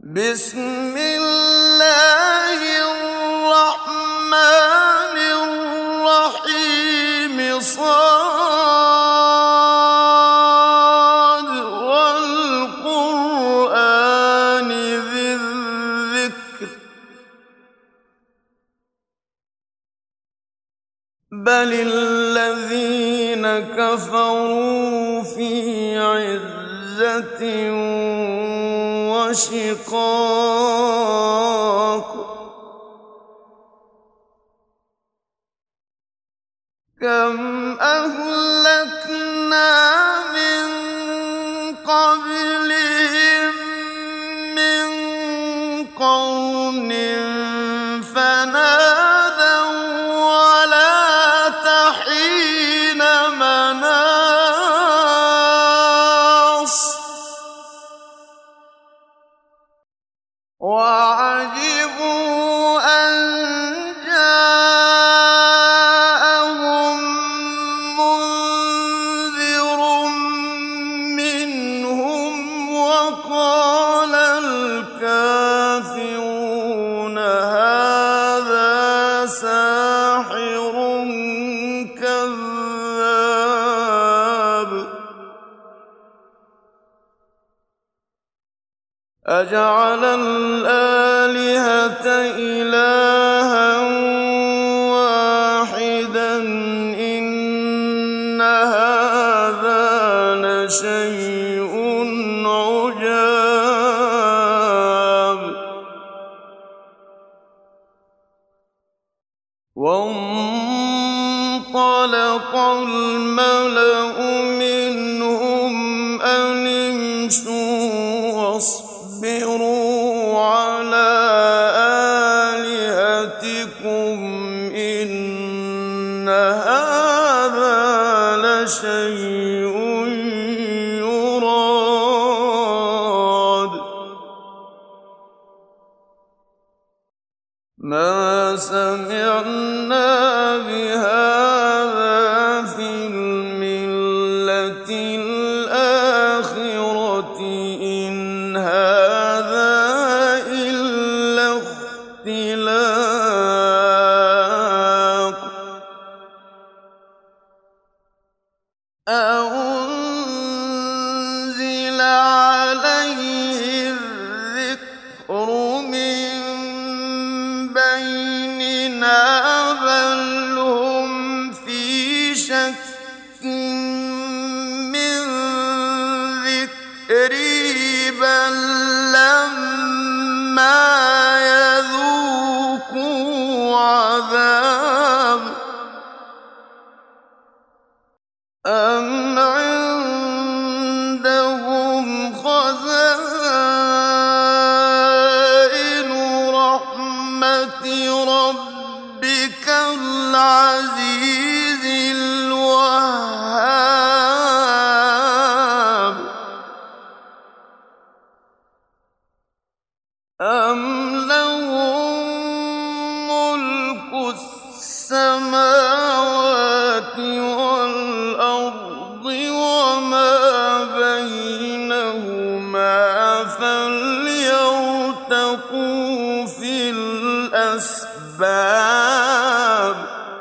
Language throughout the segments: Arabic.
بسم الله الرحمن الرحيم صاد والقرآن ذي الذكر بل الذين كفروا في عزة وشقاق كم أهلكنا من قبلهم من قرن فنادوا ولا تحين مناص وعجبوا أن جاءهم منذر منهم وقال الكافرون هذا ساحر كذاب أجعل الآلهة إلها واحدا إن هذا لشيء عجاب وانطلق الملأ منهم أن امشوا واصبروا على آلهتكم إن هذا لشيء يراد ما سمعنا بهذا في الملة الآخرة إن هذا إلا اختلاق أنزل عليه الذكر من بيننا بل هم في شك من ذكري بل لما يذوقوا عذاب أم عندهم خزائن رحمة ربك العزيز الوهاب أم لهم ملك السماوات والأرض وما بينهما فليرتقوا في الأسباب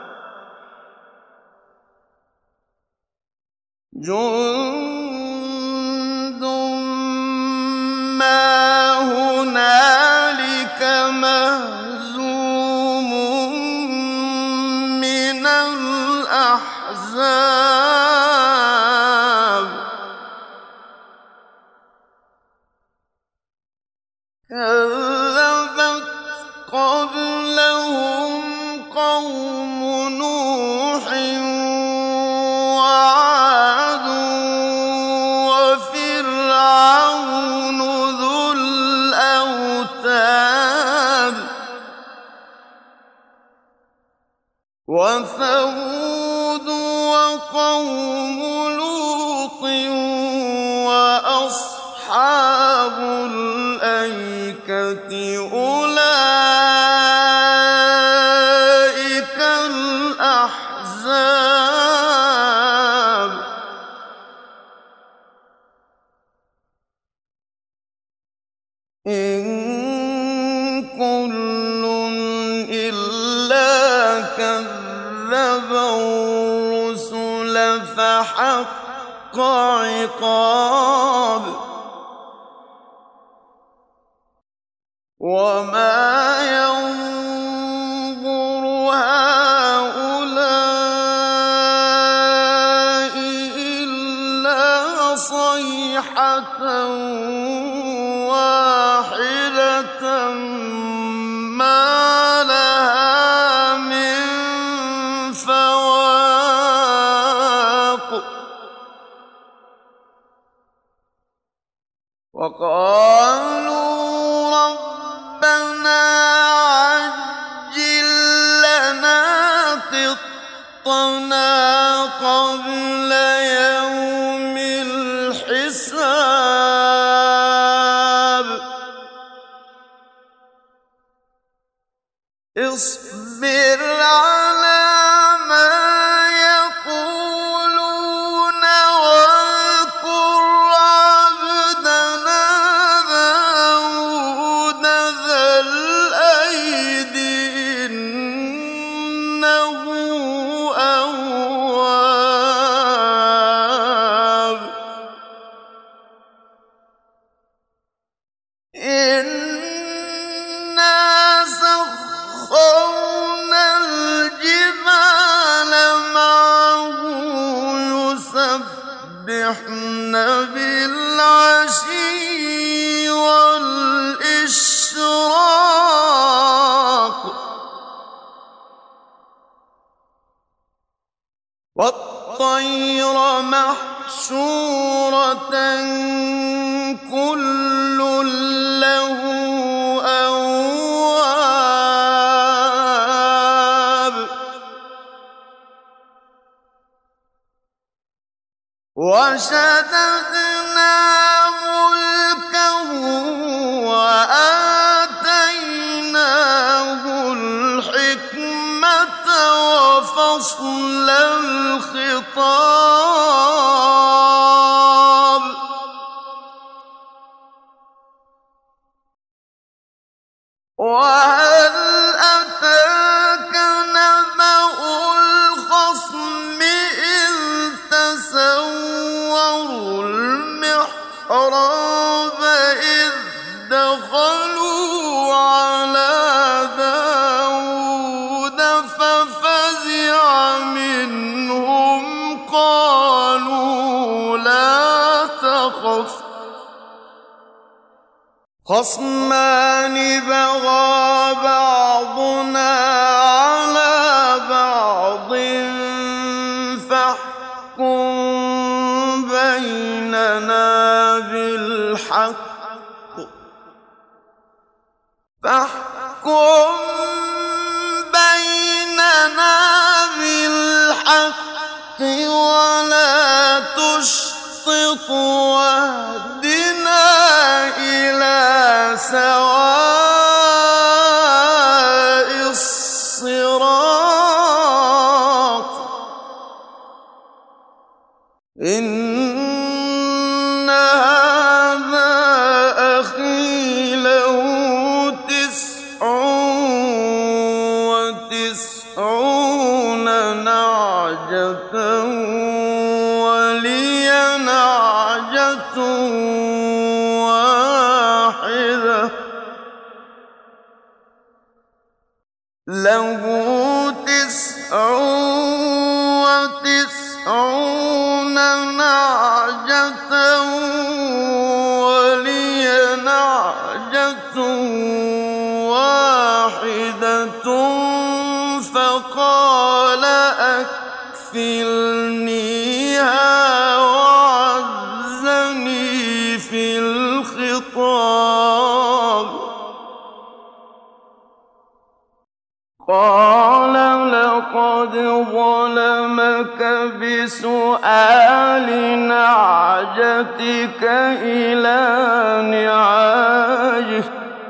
جند ما هنالك مهزوم من الأحزاب كذبت قبلهم قوم نوح وعاد وفرعون ذو الأوتاد وثمود وقوم لوط وأصحاب الأيكة أولئك الأحزاب إن كل إلا كذب الرسل فحق عقاب وما ينظر هؤلاء إلا صيحة واحدة ما لها من فواق وقالوا ربنا عجل لنا قطنا قبل يوم الحساب اصبر على ما يقولون واذكر عبدنا داود ذا الأيد إنه أواب إنا سخرنا الجبال معه يسبحن بالعشي والإشراق والطير محشورة كل له أواب وشددنا ملكه وآتيناه الحكمة وفصل الخطاب وهل أتاك نبأ الخصم إذ تسوروا المحراب إذ دخلوا على داود ففزع منهم قالوا لا تخف خصمان بغى بعضنا على بعض فاحكم بيننا بالحق ولا تشطط واهدنا إلى سواء الصراط إن هذا أخي له 99 نعجة ولي نعجة واحدة له 99 نعجة ولي نعجة واحدة فقال أكفلنيها وعزني في الخطاب قال لقد ظلمك بسؤال نعجتك إلى نعاجه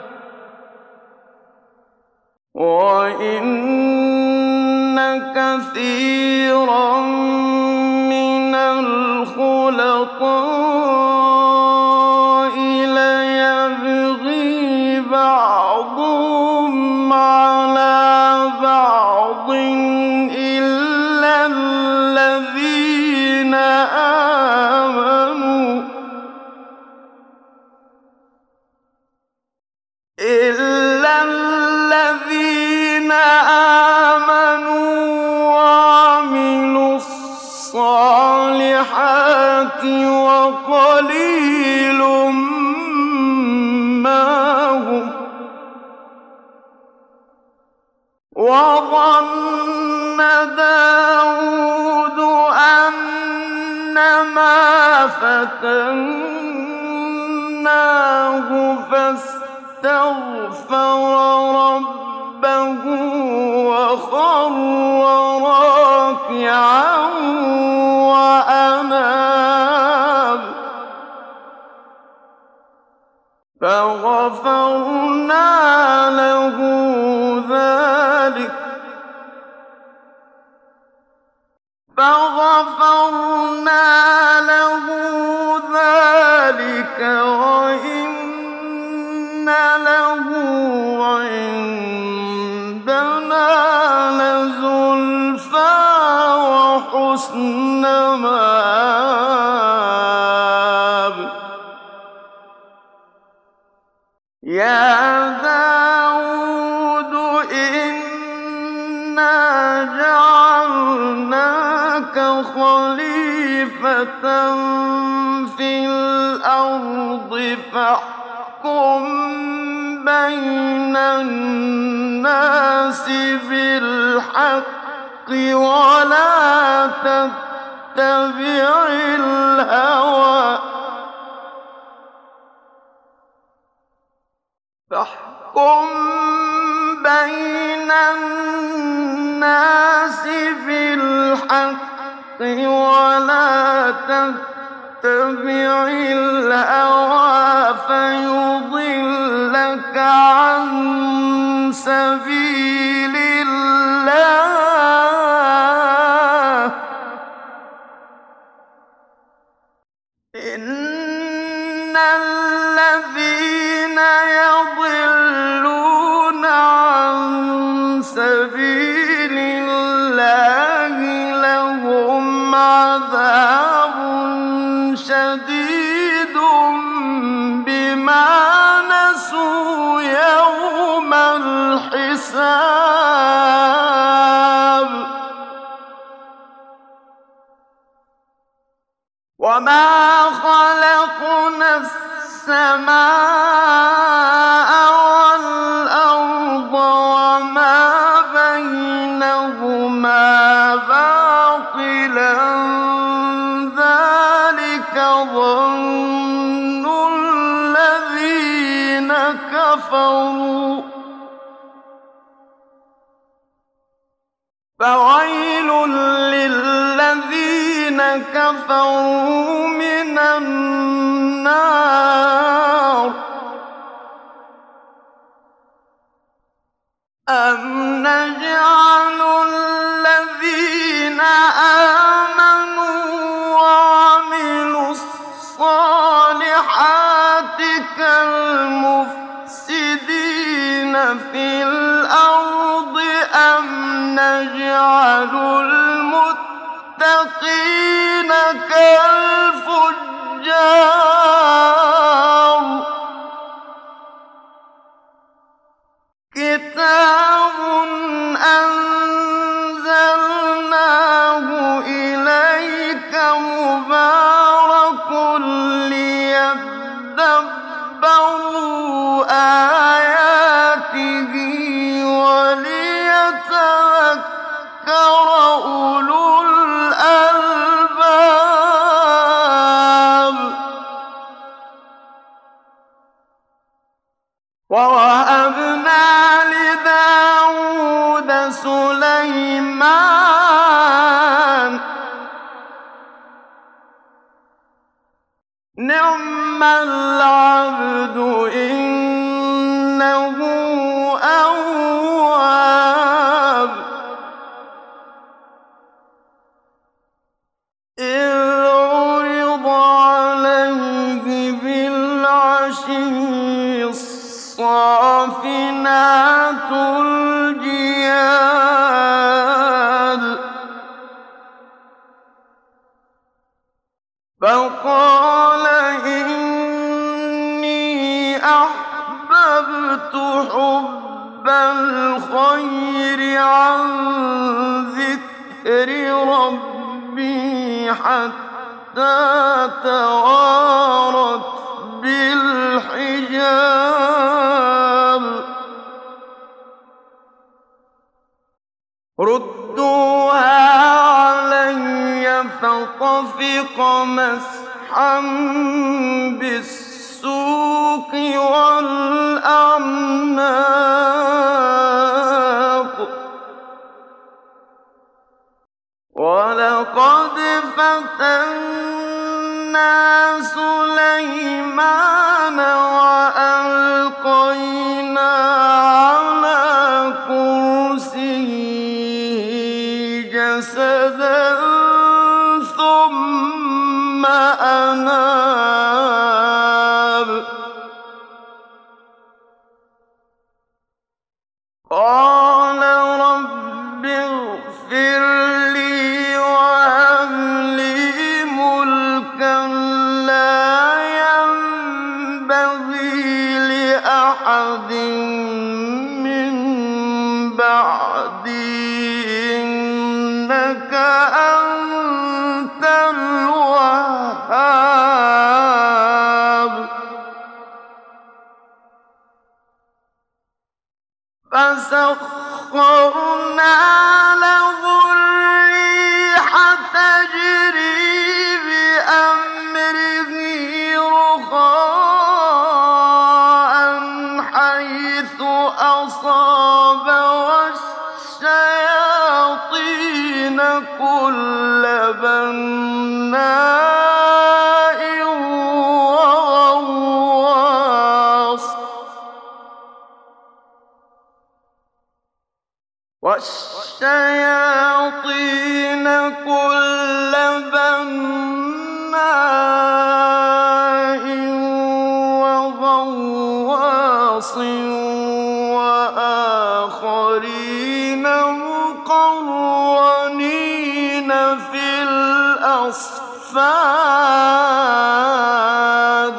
وإن كثيرا من الخلطاء ليبغي بَعْضُهُمْ عَلَىٰ بَعْضٍ إِلَّا الَّذِينَ آمَنُوا وَعَمِلُوا الصَّالِحَاتِ وَقَلِيلٌ مَّا هُمْ ۗ وَظَنَّ دَاوُودُ أَنَّمَا فَتَنَّاهُ فَاسْتَغْفَرَ رَبَّهُ وَخَرَّ رَاكِعًا وَأَنَابَ ۩ فَغَفَرْنَا لَهُ ذَٰلِكَ وَإِنَّ لَهُ عِندَنَا لَزُلْفَىٰ وَحُسْنَ مَآبٍ يَا دَاوُودُ إِنَّا جَعَلْنَاكَ خَلِيفَةً فِي الْأَرْضِ فَاحْكُم بَيْنَ النَّاسِ بِالْحَقِّ وَلَا تَتَّبِعِ الْهَوَىٰ فَيُضِلَّكَ عَن سَبِيلِ اللَّهِ ۚ إِنَّ الَّذِينَ يَضِلُّونَ عَن سَبِيلِ اللَّهِ لَهُمْ عَذَابٌ شَدِيدٌ بِمَا نَسُوا يَوْمَ الْحِسَابِ وَمَا خَلَقْنَا السَّمَاءَ وَالْأَرْضَ وَمَا بَيْنَهُمَا بَاطِلًا ۚ ذَٰلِكَ ظَنُّ الَّذِينَ كَفَرُوا ۚ فَوَيْلٌ لِّلَّذِينَ كَفَرُوا مِنَ النَّارِ ۖ أَمْ نَجْعَلُ الَّذِينَ آمَنُوا وَعَمِلُوا الصَّالِحَاتِ كَالْمُفْسِدِينَ فِي الْأَرْضِ أَمْ نَجْعَلُ الْمُتَّقِينَ كَالْفُجَّارِ كِتَابٌ أَنزَلْنَاهُ إِلَيْكَ مُبَارَكٌ لِّيَدَّبَّرُوا آيَاتِهِ وَلِيَتَذَكَّرَ أُولُو الْأَلْبَابِ وَوَهَبْنَا لِدَاوُودَ سُلَيْمَانَ ۚ نِعْمَ الْعَبْدُ ۖ إِنَّهُ أَوَّابٌ إِذْ عُرِضَ عَلَيْهِ بِالْعَشِيِّ الصَّافِنَاتِ الصَّافِنَاتُ الْجِيَادُ فَقَالَ إِنِّي أَحْبَبْتُ حُبَّ الْخَيْرِ عَن ذِكْرِ رَبِّي حَتَّىٰ تَوَارَتْ بِالْحِجَابِ رُدُّوهَا عَلَيَّ فَطَفِقَ مَسْحًا بِالسُّوقِ وَالْأَعْنَاقِ وَلَقَدْ فَتَنَّا سُلَيْمَانَ وَأَلْقَيْنَا عَلَىٰ كُرْسِيِّهِ جَسَدًا ثُمَّ أَنَابَ قَالَ رَبِّ اغْفِرْ لِي وَهَبْ لِي مُلْكًا لَّا يَنبَغِي لِأَحَدٍ مِّن بَعْدِي ۖ إِنَّكَ أَنتَ الْوَهَّابُ فَسَخَّرْنَا لَهُ الرِّيحَ تَجْرِي بِأَمْرِهِ رُخَاءً حَيْثُ أَصَابَ وَالشَّيَاطِينَ كُلَّ بَنَّاءٍ وَغَوَّاصٍ وَآخَرِينَ مُقَرَّنِينَ فِي الْأَصْفَادِ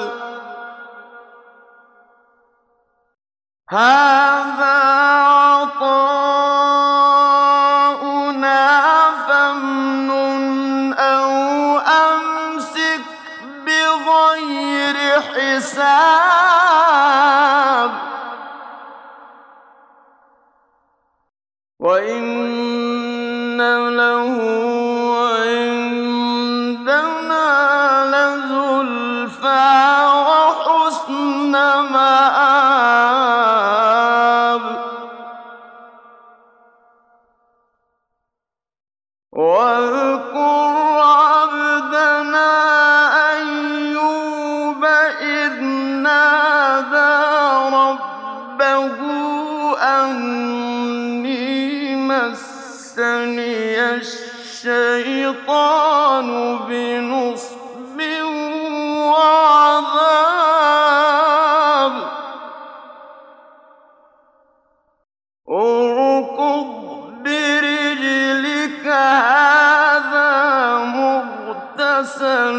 هَٰذَا عَطَاؤُنَا فَامْنُنْ أَوْ أَمْسِكْ بِغَيْرِ حِسَابٍ وَإِنَّ لَهُ عِندَنَا لَزُلْفَىٰ وَحُسْنَ مَآبٍ وَاذْكُرْ عَبْدَنَا أَيُّوبَ إِذْ نَادَىٰ رَبَّهُ أَنِّي مَسَّنِيَ الشَّيْطَانُ بِنُصْبٍ وَعَذَابٍ ارْكُضْ بِرِجْلِكَ هَٰذَا مُغْتَسَلٌ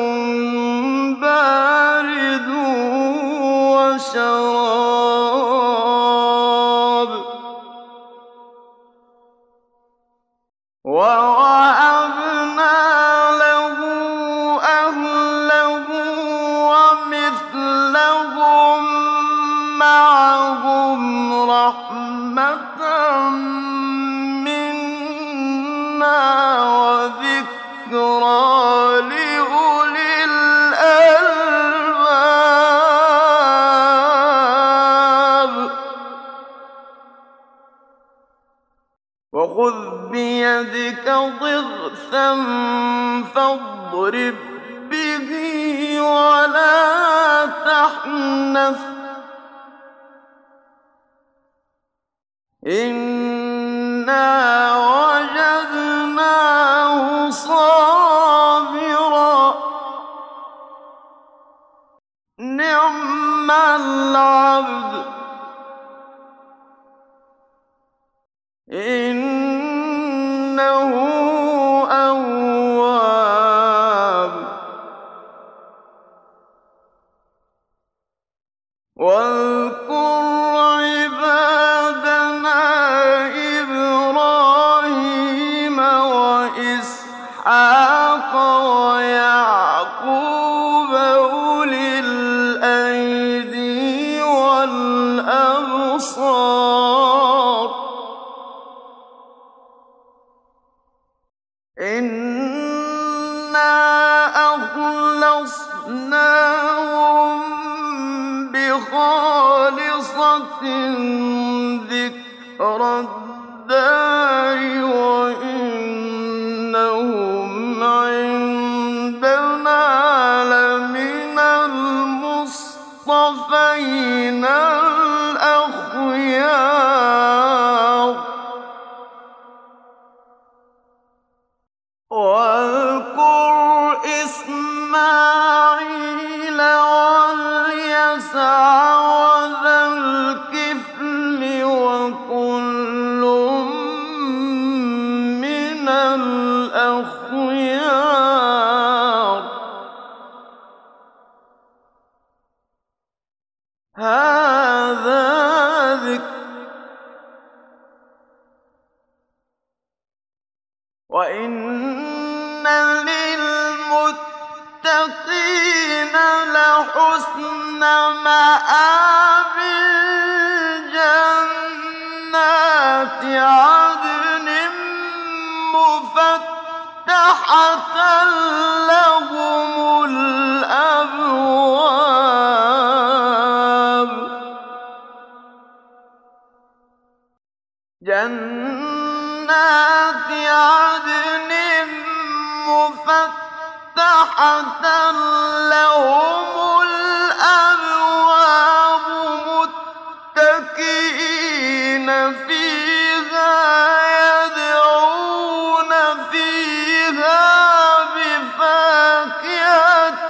بَارِدٌ وَشَرَابٌ وَوَهَبْنَا لَهُ أَهْلَهُ وَمِثْلَهُم مَّعَهُمْ رَحْمَةً مِّنَّا وَذِكْرَىٰ لِأُولِي الْأَلْبَابِ وَخُذْ بِيَدِكَ ضِغْثًا فَاضْرِب بِّهِ وَلَا تَحْنَثْ إِنَّا وَجَدْنَاهُ صَابِرًا نِّعْمَ الْعَبْدُ إِنَّهُ أَوَّابٌ. وَاذْكُرْ عِبَادَنَا إِبْرَاهِيمَ وَإِسْحَاقَ وَيَعْقُوبَ أُولِي الْأَيْدِي وَالْأَبْصَارِ. إِنَّا أَخْلَصْنَاهُم بِخَالِصَةٍ ذِكْرَى الدَّارِ وَإِنَّهُمْ عِندَنَا لَمِنَ الْمُصْطَفَيْنَ الْأَخْيَارِ. وَاذْكُرْ إِسْمَاعِيلَ وَالْيَسَعَ وَذَا الْكِفْلِ وَكُلٌّ مِّنَ الْأَخْيَارِ. هَٰذَا ذِكْرٌ وَإِنَّ لِلْمُتَّقِينَ لَحُسْنَ مَآبٍ. جَنَّاتِ عَدْنٍ مُّفَتَّحَةً لَّهُمُ الْأَبْوَابُ. جَنَّاتِ عَدْنٍ مُّفَتَّحَةً لَّهُمُ الْأَبْوَابُ مُتَّكِئِينَ فِيهَا يَدْعُونَ فِيهَا بِفَاكِهَةٍ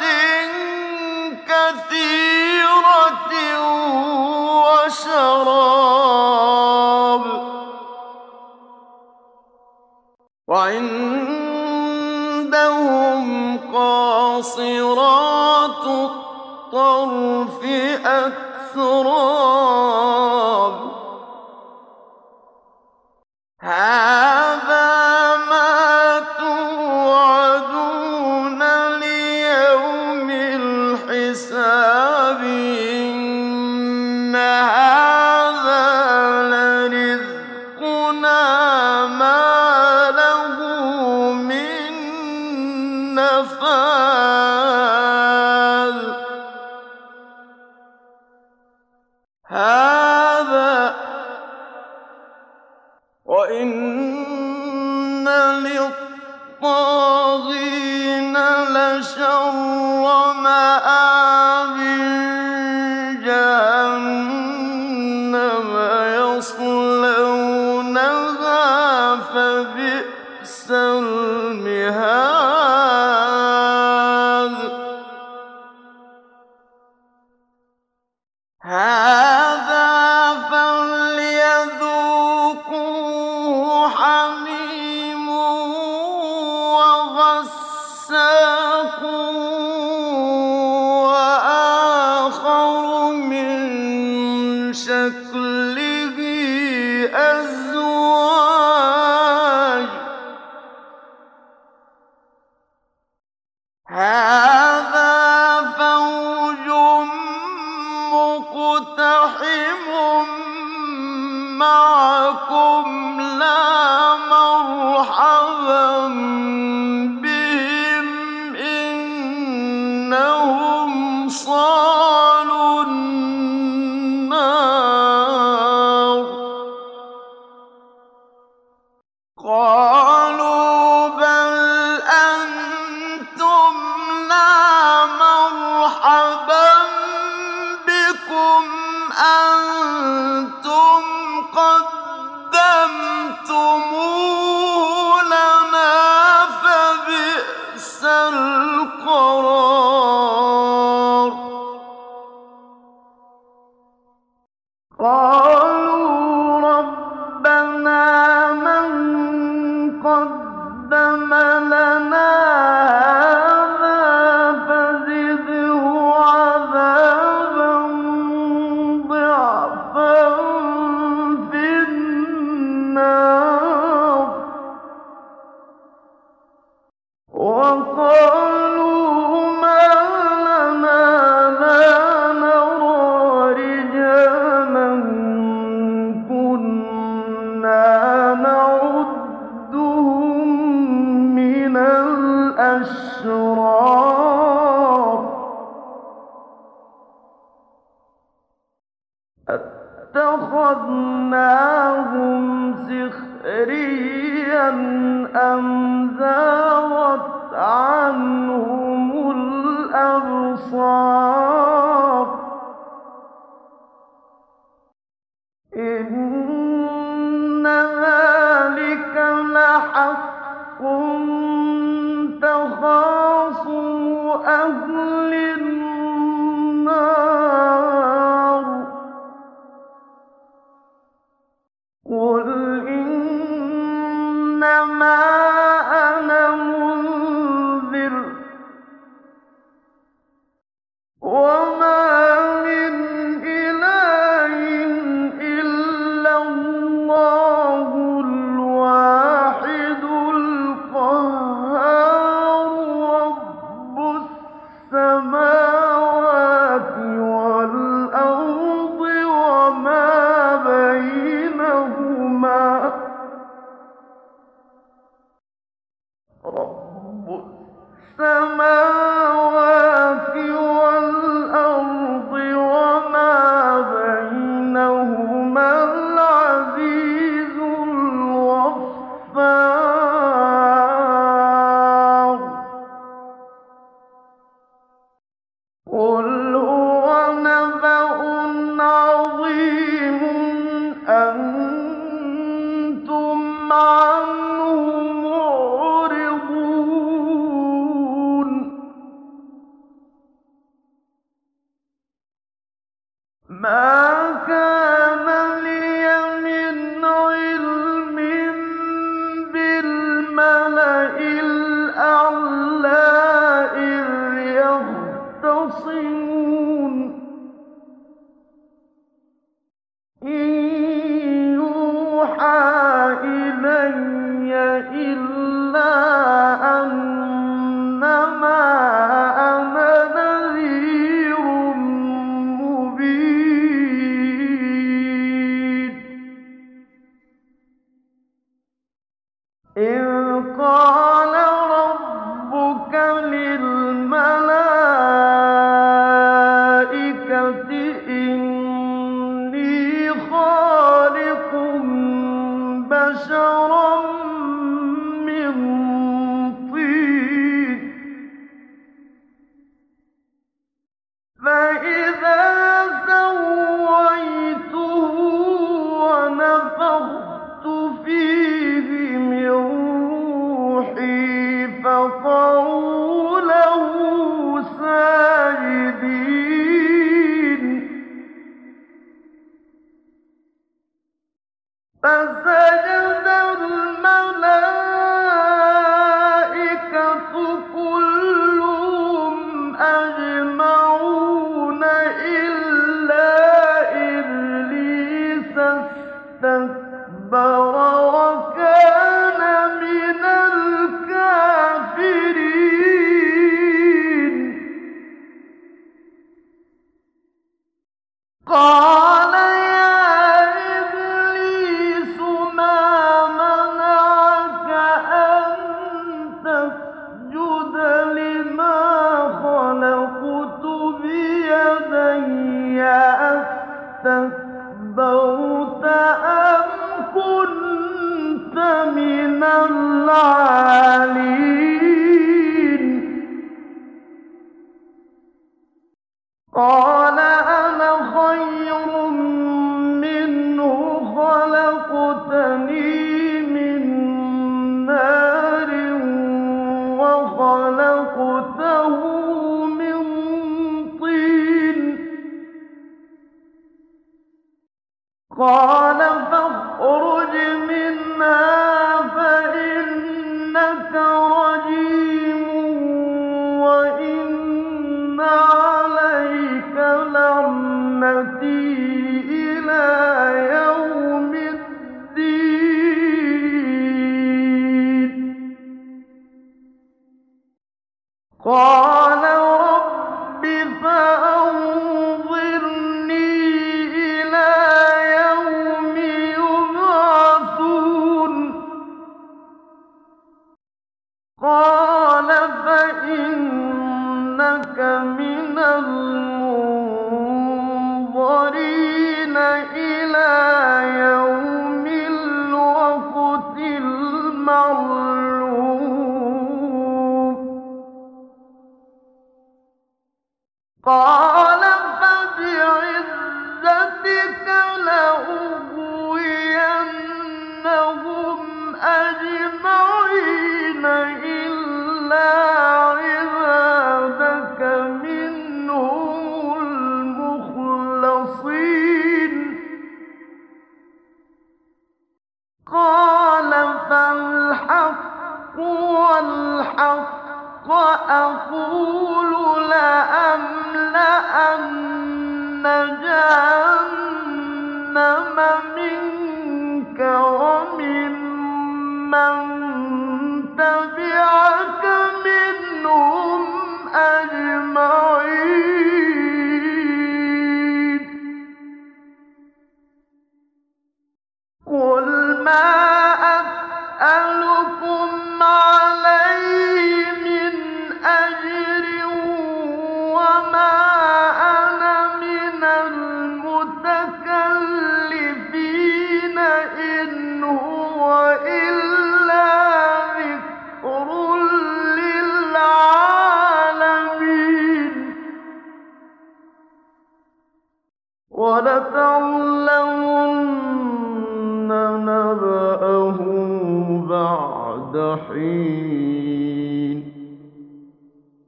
كَثِيرَةٍ وَشَرَابٍ. وَعِندَهُمْ قَاصِرَاتُ الطَّرْفِ أَتْرَابٌ. هَٰذَا مَا تُوعَدُونَ لِيَوْمِ الْحِسَابِ. إِنَّ هَٰذَا لَرِزْقُنَا مَا لَهُ مِن نَّفَادٍ. وَإِنَّ لِلطَّاغِينَ لَشَرَّ مَآبٍ. جَهَنَّمَ يَصْلَوْنَهَا فَبِئْسَ الْمِهَادُ. هَٰذَا فَلْيَذُوقُوهُ حَمِيمٌ وَغَسَّاقٌ وَآخَرُ مِن شَكْلِهِ أَزْوَاجٌ. هَٰذَا فَوْجٌ مُّقْتَحِمٌ مَّعَكُمْ لَا مَرْحَبًا بِهِمْ إِنَّهُمْ صَالُو النَّارِ. قَالُوا بَلْ أَنتُمْ لَا مَرْحَبًا بِكُمْ أَنتُمْ قَدَّمْتُمُوهُ لَنَا فَبِئْسَ الْقَرَارُ. قَالُوا رَبَّنَا أَتَّخَذْنَاهُمْ سِخْرِيًّا أَمْ زَاغَتْ عَنْهُمُ الْأَبْصَارُ إِنَّ ذَٰلِكَ لَحَقٌّ تَخَاصُمُ أَهْلِ النَّارِ قُلْ إِنَّمَا أَنَا مُنذِرٌ وَمَا مِنْ إِلَٰهٍ إِلَّا اللَّهُ الْوَاحِدُ الْقَهَّارُ رَبُّ السَّمَاوَاتِ وَالْأَرْضِ وَمَا بَيْنَهُمَا رَبُّ السَّمَاوَاتِ وَالْأَرْضِ وَمَا بَيْنَهُمَا الْعَزِيزُ الْغَفَّارُ قُلْ هُوَ نَبَأٌ عَظِيمٌ أَنتُمْ عَنْهُ مُعْرِضُونَ مَا كَانَ لِيَ مِنْ عِلْمٍ بِالْمَلَإِ الْأَعْلَىٰ إِذْ يَخْتَصِمُونَ إِن يُوحَىٰ إِلَيَّ إِلَّا أَنَّمَا أَنَا نَذِيرٌ مُّبِينٌ إِذْ قَالَ رَبُّكَ لِلْمَلَائِكَةِ إِنِّي خَالِقٌ بَشَرًا مِّن طِينٍ فَإِذَا سَوَّيْتُهُ وَنَفَخْتُ فِيهِ مِن رُّوحِي فَقَعُوا لَهُ سَاجِدِينَ فَسَجَدَ الْمَلَائِكَةُ كُلُّهُمْ أَجْمَعُونَ إِلَّا إِبْلِيسَ اسْتَكْبَرَ وَكَانَ مِنَ الْكَافِرِينَ قَالَ يَا إِبْلِيسُ مَا مَنَعَكَ أَن تَسْجُدَ لِمَا خَلَقْتُ بِيَدَيَّ أَسْتَكْبَرْتَ أَمْ كُنتَ مِنَ الْعَالِينَ قَالَ أَنَا خَيْرٌ مِّنْهُ خَلَقْتَنِي مِن نَّارٍ وَخَلَقْتَهُ مِن طِينٍ قَالَ فَاخْرُجْ مِنْهَا فَإِنَّكَ رَجِيمٌ وَإِنَّ عَلَيْكَ لَعْنَتِي إِلَىٰ يَوْمِ الدِّينِ قَالَ رَبِّ فَأَنظِرْنِي إِلَىٰ يَوْمِ يُبْعَثُونَ إلى يوم الوقت المعلوم قال فبعزتك لأغوينهم أجمعين إلا عبادك منهم المخلصين قال فالحق والحق أقول لأملأن جهنم منك وممن تبعك منهم أجمعين قل ما أسألكم عليه من أجر وما أنا من المتكلفين إن هو إلا ذكر للعالمين ولتعلمن نبأه بعد حين